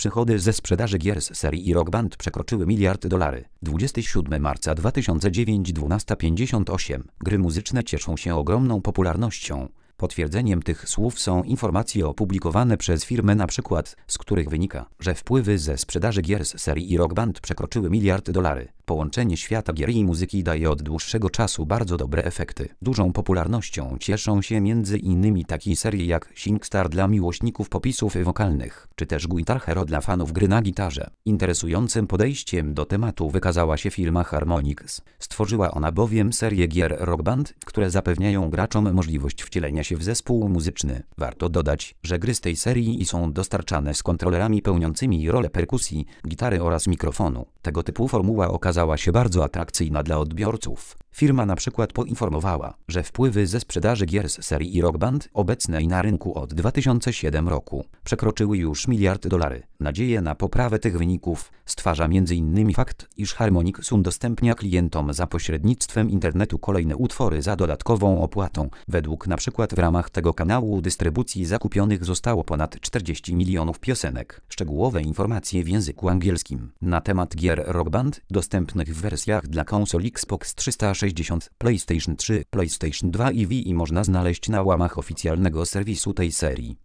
Przychody ze sprzedaży gier z serii Rock Band przekroczyły $1 miliard. 27 marca 2009 12:58. Gry muzyczne cieszą się ogromną popularnością. Potwierdzeniem tych słów są informacje opublikowane przez firmę np., z których wynika, że wpływy ze sprzedaży gier z serii Rock Band przekroczyły $1 miliard. Połączenie świata gier i muzyki daje od dłuższego czasu bardzo dobre efekty. Dużą popularnością cieszą się m.in. takie serie jak SingStar dla miłośników popisów wokalnych, czy też Guitar Hero dla fanów gry na gitarze. Interesującym podejściem do tematu wykazała się firma Harmonix. Stworzyła ona bowiem serię gier Rock Band, które zapewniają graczom możliwość wcielenia się w zespół muzyczny. Warto dodać, że gry z tej serii są dostarczane z kontrolerami pełniącymi rolę perkusji, gitary oraz mikrofonu. Tego typu formuła okazała się bardzo atrakcyjna dla odbiorców. Firma na przykład poinformowała, że wpływy ze sprzedaży gier z serii Rock Band obecnej na rynku od 2007 roku przekroczyły już $1 miliard. Nadzieję na poprawę tych wyników stwarza m.in. fakt, iż Harmonix udostępnia klientom za pośrednictwem internetu kolejne utwory za dodatkową opłatą. Według na przykład w ramach tego kanału dystrybucji zakupionych zostało ponad 40 milionów piosenek. Szczegółowe informacje w języku angielskim na temat gier Rock Band dostępnych w wersjach dla konsol Xbox 360, PlayStation 3, PlayStation 2 i Wii można znaleźć na łamach oficjalnego serwisu tej serii.